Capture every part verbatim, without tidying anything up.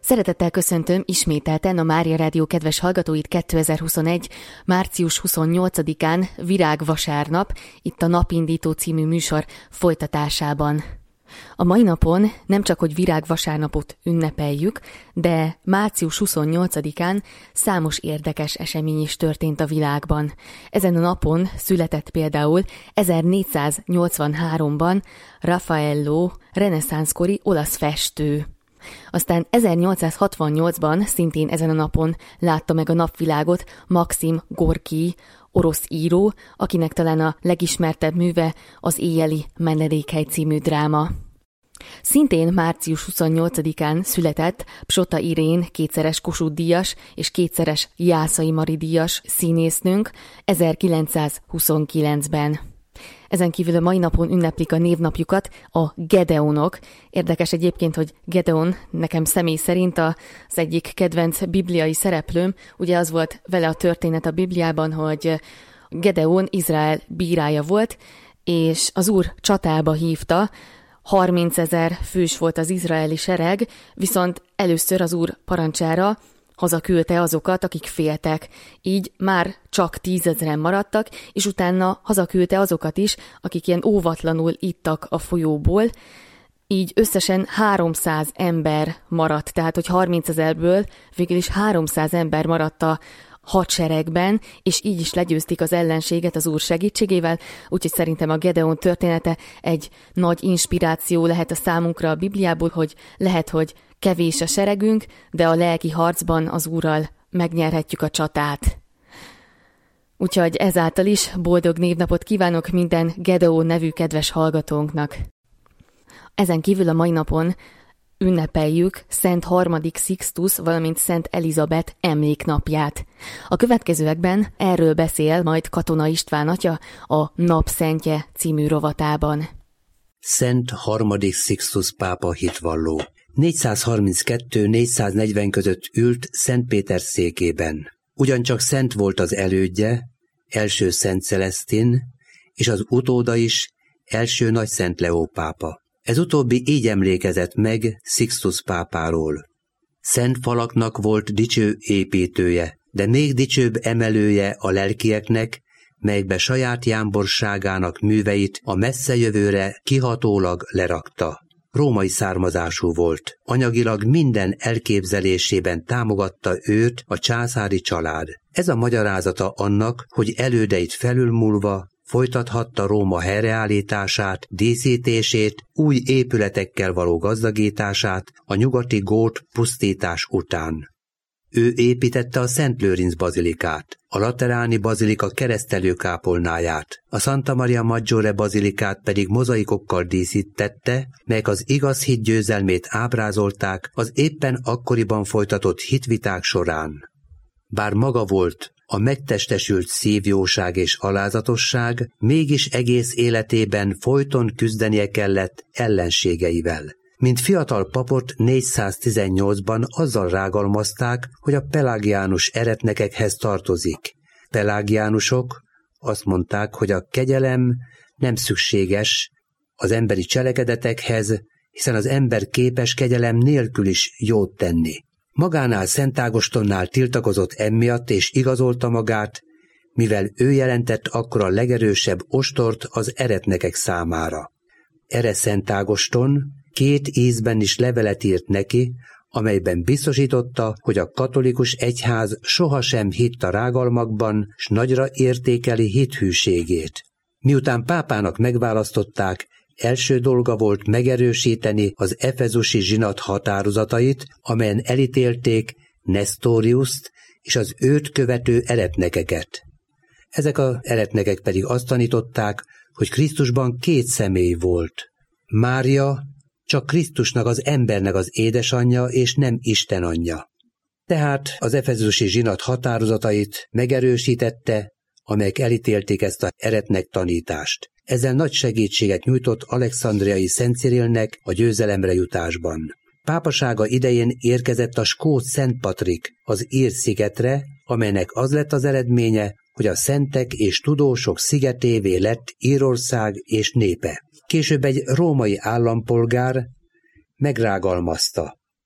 Szeretettel köszöntöm ismételten a Mária Rádió kedves hallgatóit kétezer-huszonegy. március huszonnyolcadikán, virágvasárnap, itt a Napindító című műsor folytatásában. A mai napon nem csak, hogy virágvasárnapot ünnepeljük, de március huszonnyolcadikán számos érdekes esemény is történt a világban. Ezen a napon született például ezernégyszáznyolcvanháromban Raffaello, reneszánszkori olasz festő. Aztán ezernyolcszázhatvannyolcban, szintén ezen a napon látta meg a napvilágot Maxim Gorkij, orosz író, akinek talán a legismertebb műve az Éjjeli menedékhely című dráma. Szintén március huszonnyolcadikán született Psota Irén, kétszeres Kossuth-díjas és kétszeres Jászai Mari díjas színésznőnk ezerkilencszázhuszonkilencben. Ezen kívül a mai napon ünneplik a névnapjukat a Gedeonok. Érdekes egyébként, hogy Gedeon nekem személy szerint az egyik kedvenc bibliai szereplőm. Ugye az volt vele a történet a Bibliában, hogy Gedeon Izrael bírája volt, és az Úr csatába hívta, harmincezer fős volt az izraeli sereg, viszont először az Úr parancsára hazaküldte azokat, akik féltek. Így már csak tízezren maradtak, és utána hazaküldte azokat is, akik ilyen óvatlanul ittak a folyóból. Így összesen háromszáz ember maradt, tehát hogy harmincezerből végül is háromszáz ember maradt a hadseregben, és így is legyőzték az ellenséget az Úr segítségével, úgyhogy szerintem a Gedeon története egy nagy inspiráció lehet a számunkra a Bibliából, hogy lehet, hogy kevés a seregünk, de a lelki harcban az Úrral megnyerhetjük a csatát. Úgyhogy ezáltal is boldog névnapot kívánok minden Gedeon nevű kedves hallgatónknak. Ezen kívül a mai napon ünnepeljük Szent harmadik Sixtus, valamint Szent Elizabeth emléknapját. A következőekben erről beszél majd Katona István atya a Napszentje című rovatában. Szent harmadik Sixtus pápa hitvalló. négyszázharminckettő négyszáznegyven között ült Szent Péter székében. Ugyancsak szent volt az elődje, első Szent Celesztin, és az utóda is, első Nagy Szent Leó pápa. Ez utóbbi így emlékezett meg Sixtus pápáról. Szent falaknak volt dicső építője, de még dicsőbb emelője a lelkieknek, melyekbe saját jámborságának műveit a messze jövőre kihatólag lerakta. Római származású volt, anyagilag minden elképzelésében támogatta őt a császári család. Ez a magyarázata annak, hogy elődeit felülmúlva folytathatta Róma helyreállítását, díszítését, új épületekkel való gazdagítását a nyugati gót pusztítás után. Ő építette a Szent Lőrinc bazilikát, a Lateráni bazilika keresztelőkápolnáját, a Santa Maria Maggiore bazilikát pedig mozaikokkal díszítette, melyek az igaz hit győzelmét ábrázolták az éppen akkoriban folytatott hitviták során. Bár maga volt a megtestesült szívjóság és alázatosság, mégis egész életében folyton küzdenie kellett ellenségeivel. Mint fiatal papot négyszáztizennyolcban azzal rágalmazták, hogy a pelágiánus eretnekekhez tartozik. Pelágiánusok azt mondták, hogy a kegyelem nem szükséges az emberi cselekedetekhez, hiszen az ember képes kegyelem nélkül is jót tenni. Magánál Szent Ágostonnál tiltakozott emiatt és igazolta magát, mivel ő jelentett akkor a legerősebb ostort az eretnekek számára. Erre Szent Ágoston két ízben is levelet írt neki, amelyben biztosította, hogy a katolikus egyház sohasem hitt a rágalmakban, s nagyra értékeli hithűségét. Miután pápának megválasztották, első dolga volt megerősíteni az efezusi zsinat határozatait, amelyen elítélték Nestoriust és az őt követő eretnekeket. Ezek az eretnekek pedig azt tanították, hogy Krisztusban két személy volt. Mária csak Krisztusnak, az embernek az édesanyja, és nem Isten anyja. Tehát az efezusi zsinat határozatait megerősítette, amelyek elítélték ezt az eretnek tanítást. Ezzel nagy segítséget nyújtott Alexandriai Szent Cirilnek a győzelemre jutásban. Pápasága idején érkezett a skót Szent Patrik az Ír szigetre, amelynek az lett az eredménye, hogy a szentek és tudósok szigetévé lett Írország és népe. Később egy római állampolgár megrágalmazta.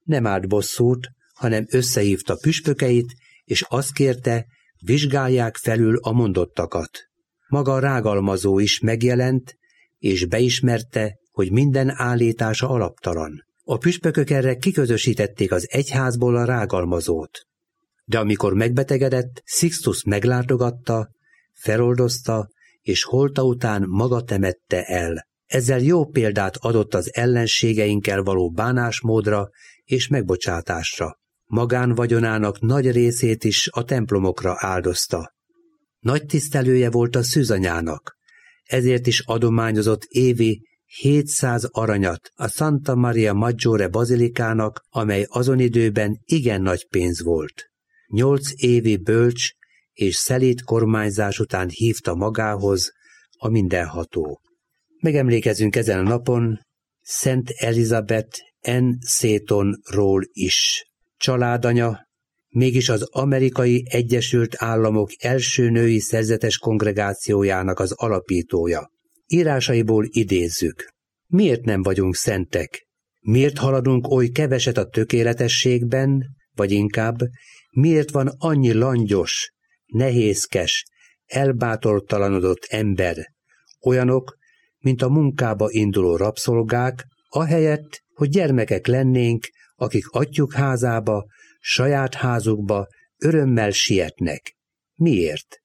Nem állt bosszút, hanem összehívta püspökeit, és azt kérte, vizsgálják felül a mondottakat. Maga a rágalmazó is megjelent, és beismerte, hogy minden állítása alaptalan. A püspökök erre kiközösítették az egyházból a rágalmazót. De amikor megbetegedett, Sixtus meglátogatta, feloldozta, és holta után maga temette el. Ezzel jó példát adott az ellenségeinkkel való bánásmódra és megbocsátásra. Magánvagyonának nagy részét is a templomokra áldozta. Nagy tisztelője volt a szűzanyának, ezért is adományozott évi hétszáz aranyat a Santa Maria Maggiore bazilikának, amely azon időben igen nagy pénz volt. Nyolc évi bölcs és szelíd kormányzás után hívta magához a mindenható. Megemlékezünk ezen a napon Szent Elizabeth N. Setonról is. Családanya, mégis az Amerikai Egyesült Államok első női szerzetes kongregációjának az alapítója. Írásaiból idézzük. Miért nem vagyunk szentek? Miért haladunk oly keveset a tökéletességben, vagy inkább, miért van annyi langyos, nehézkes, elbátortalanodott ember, olyanok, mint a munkába induló rabszolgák, ahelyett, hogy gyermekek lennénk, akik atyjuk házába, saját házukba örömmel sietnek. Miért?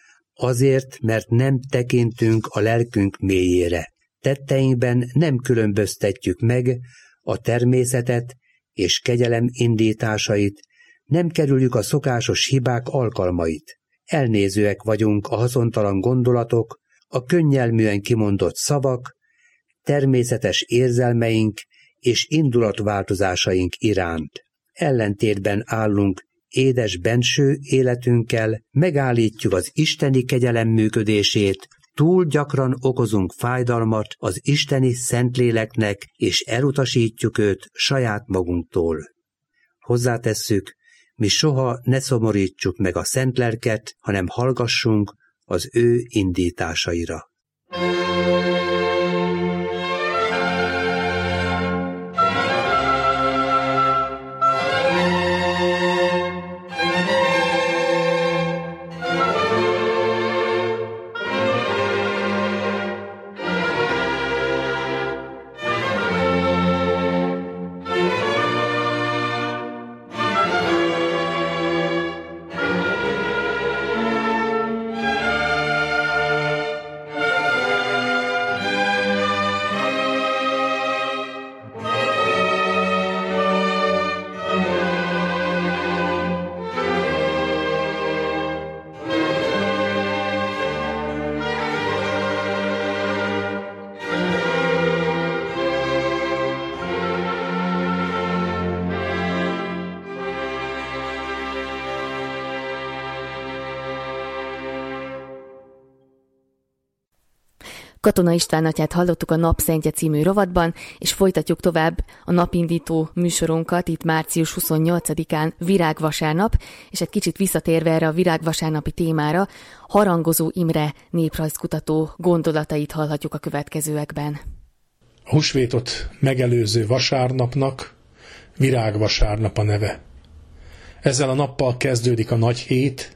Azért, mert nem tekintünk a lelkünk mélyére. Tetteinkben nem különböztetjük meg a természetet és kegyelem indításait, nem kerüljük a szokásos hibák alkalmait. Elnézőek vagyunk a haszontalan gondolatok, a könnyelműen kimondott szavak, természetes érzelmeink és indulatváltozásaink iránt. Ellentétben állunk édes benső életünkkel, megállítjuk az isteni kegyelem működését, túl gyakran okozunk fájdalmat az isteni Szentléleknek, és elutasítjuk őt saját magunktól. Hozzátesszük, mi soha ne szomorítsuk meg a Szent Lelket, hanem hallgassunk az ő indításaira. Katona István atyát hallottuk a Napszentje című rovatban, és folytatjuk tovább a napindító műsorunkat itt március huszonnyolcadikán virágvasárnap, és egy kicsit visszatérve erre a virágvasárnapi témára, Harangozó Imre néprajzkutató gondolatait hallhatjuk a következőekben. A húsvétot megelőző vasárnapnak virágvasárnap a neve. Ezzel a nappal kezdődik a nagy hét,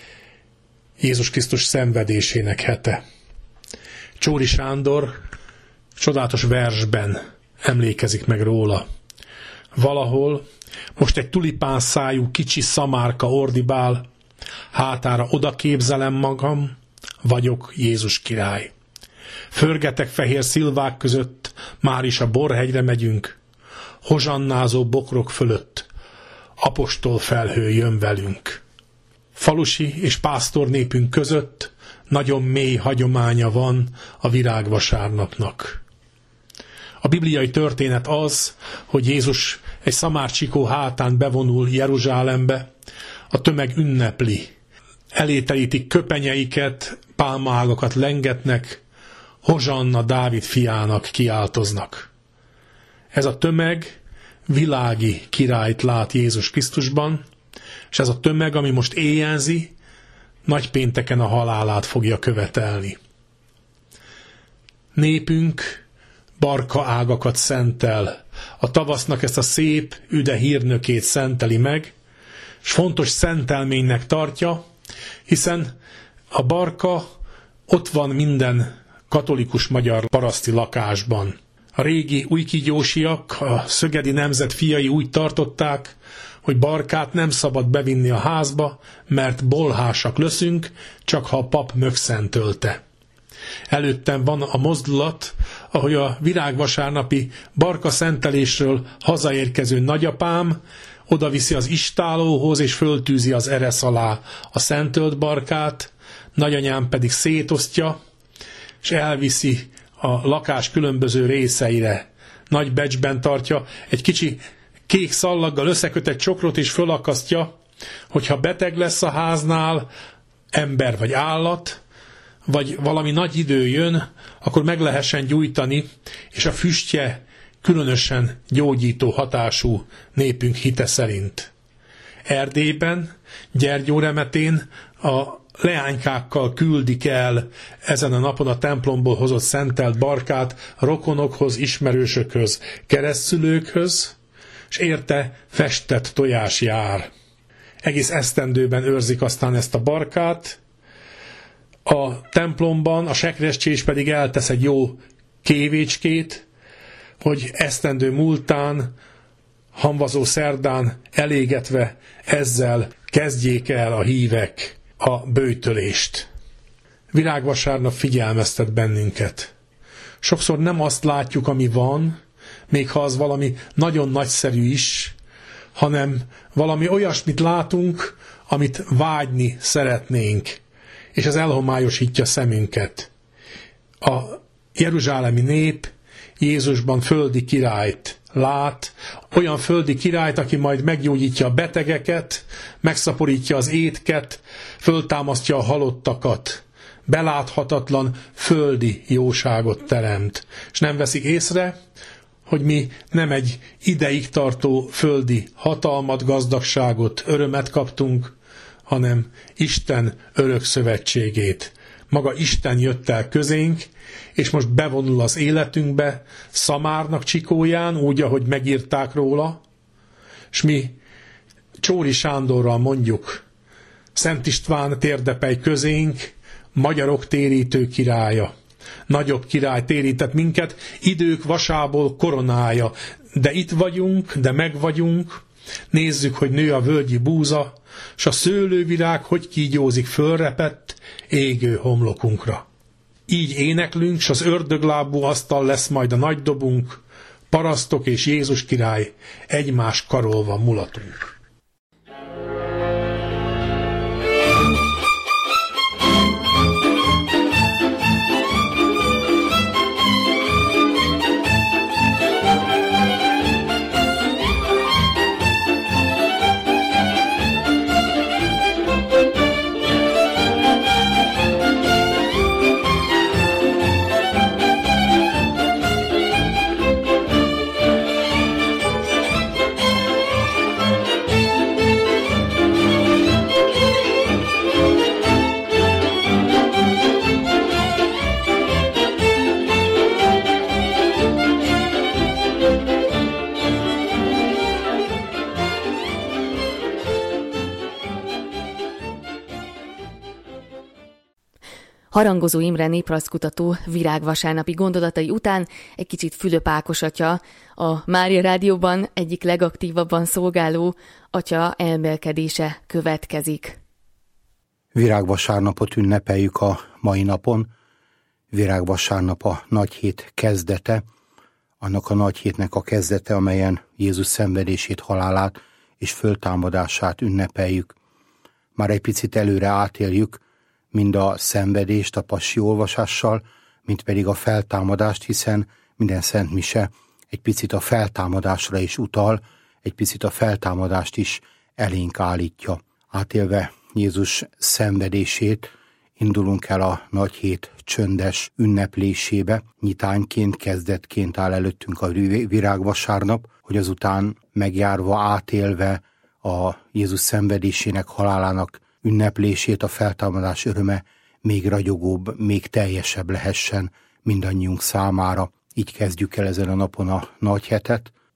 Jézus Krisztus szenvedésének hete. Csóri Sándor csodálatos versben emlékezik meg róla. Valahol most egy tulipán szájú kicsi szamárka ordibál, hátára oda képzelem magam, vagyok Jézus király. Förgetek fehér szilvák között, már is a Borhegyre megyünk, hozsannázó bokrok fölött, apostol felhő jön velünk. Falusi és pásztornépünk között nagyon mély hagyománya van a virágvasárnapnak. A bibliai történet az, hogy Jézus egy szamárcsikó hátán bevonul Jeruzsálembe, a tömeg ünnepli. Elételítik köpenyeiket, pálmaágakat lengetnek, hozsanna Dávid fiának kiáltoznak. Ez a tömeg világi királyt lát Jézus Krisztusban, és ez a tömeg, ami most éjjelzi, nagypénteken a halálát fogja követelni. Népünk barka ágakat szentel a tavasznak ezt a szép, üde hírnökét szenteli meg, és fontos szentelménynek tartja, hiszen a barka ott van minden katolikus magyar paraszti lakásban. A régi újkígyósiak, a szögedi nemzet fiai úgy tartották, hogy barkát nem szabad bevinni a házba, mert bolhásak leszünk, csak ha a pap megszentölte. Előttem van a mozdulat, ahogy a virágvasárnapi barka szentelésről hazaérkező nagyapám odaviszi az istálóhoz, és föltűzi az eresz alá a szentölt barkát, nagyanyám pedig szétosztja, és elviszi a lakás különböző részeire. Nagy becsben tartja, egy kicsi kék szallaggal összeköt egy csokrot, és fölakasztja, hogyha beteg lesz a háznál, ember vagy állat, vagy valami nagy idő jön, akkor meg lehessen gyújtani, és a füstje különösen gyógyító hatású népünk hite szerint. Erdélyben, Gyergyóremetén a leánykákkal küldik el ezen a napon a templomból hozott szentelt barkát rokonokhoz, ismerősökhöz, keresztszülőkhöz, és érte festett tojás jár. Egész esztendőben őrzik aztán ezt a barkát, a templomban a sekrescsés pedig eltesz egy jó kévécskét, hogy esztendő múltán, hamvazó szerdán elégetve ezzel kezdjék el a hívek a böjtölést. Virágvasárnap figyelmeztet bennünket. Sokszor nem azt látjuk, ami van, még ha az valami nagyon nagyszerű is, hanem valami olyasmit látunk, amit vágyni szeretnénk, és ez elhomályosítja szemünket. A jeruzsálemi nép Jézusban földi királyt lát, olyan földi királyt, aki majd meggyógyítja a betegeket, megszaporítja az étket, föltámasztja a halottakat, beláthatatlan földi jóságot teremt. És nem veszik észre, hogy mi nem egy ideig tartó földi hatalmat, gazdagságot, örömet kaptunk, hanem Isten örök szövetségét. Maga Isten jött el közénk, és most bevonul az életünkbe, Szamárnak csikóján, úgy, ahogy megírták róla, és mi Csóri Sándorral mondjuk, Szent István térdepelj közénk, magyarok térítő királya. Nagyobb király térített minket, idők vasából koronája. De itt vagyunk, de meg vagyunk, nézzük, hogy nő a völgyi búza, s a szőlővirág hogy kígyózik fölrepett égő homlokunkra. Így éneklünk, s az ördöglábú asztal lesz majd a nagy dobunk, parasztok és Jézus király egymás karolva mulatunk. Harangozó Imre néprajzkutató virágvasárnapi gondolatai után egy kicsit Fülöp Ákos atya, a Mária Rádióban egyik legaktívabban szolgáló atya elmélkedése következik. Virágvasárnapot ünnepeljük a mai napon. Virágvasárnap a nagyhét kezdete, annak a nagyhétnek a kezdete, amelyen Jézus szenvedését, halálát és föltámadását ünnepeljük. Már egy picit előre átéljük mind a szenvedést a passí olvasással, mint pedig a feltámadást, hiszen minden szentmise egy picit a feltámadásra is utal, egy picit a feltámadást is elénk állítja. Átélve Jézus szenvedését indulunk el a nagyhét csöndes ünneplésébe. Nyitányként, kezdetként áll előttünk a virágvasárnap, hogy azután megjárva, átélve a Jézus szenvedésének, halálának ünneplését, a feltámadás öröme még ragyogóbb, még teljesebb lehessen mindannyiunk számára. Így kezdjük el ezen a napon a nagyhetet,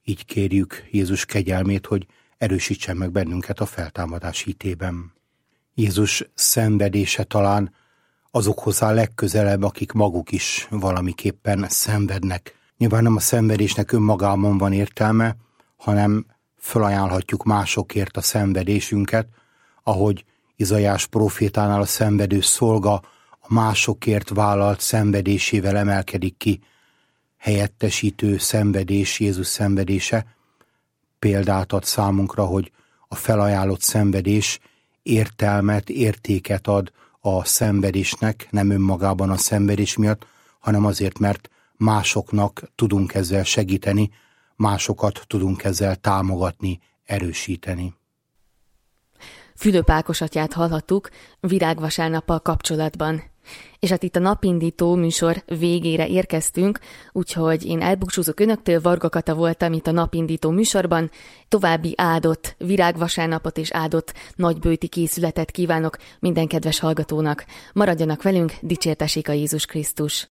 Így kérjük Jézus kegyelmét, hogy erősítsen meg bennünket a feltámadás hitében. Jézus szenvedése talán azokhoz áll legközelebb, akik maguk is valamiképpen szenvednek. Nyilván nem a szenvedésnek önmagában van értelme, hanem felajánlhatjuk másokért a szenvedésünket, ahogy Izaiás prófétánál a szenvedő szolga a másokért vállalt szenvedésével emelkedik ki. Helyettesítő szenvedés, Jézus szenvedése példát ad számunkra, hogy a felajánlott szenvedés értelmet, értéket ad a szenvedésnek, nem önmagában a szenvedés miatt, hanem azért, mert másoknak tudunk ezzel segíteni, másokat tudunk ezzel támogatni, erősíteni. Fülöp Ákos atyát hallhattuk virágvasárnappal kapcsolatban. És hát itt a napindító műsor végére érkeztünk, úgyhogy én elbúcsúzok önöktől, Varga Kata voltam itt a napindító műsorban. További áldott virágvasárnapot és áldott nagybőti készületet kívánok minden kedves hallgatónak. Maradjanak velünk, dicsértessék a Jézus Krisztus!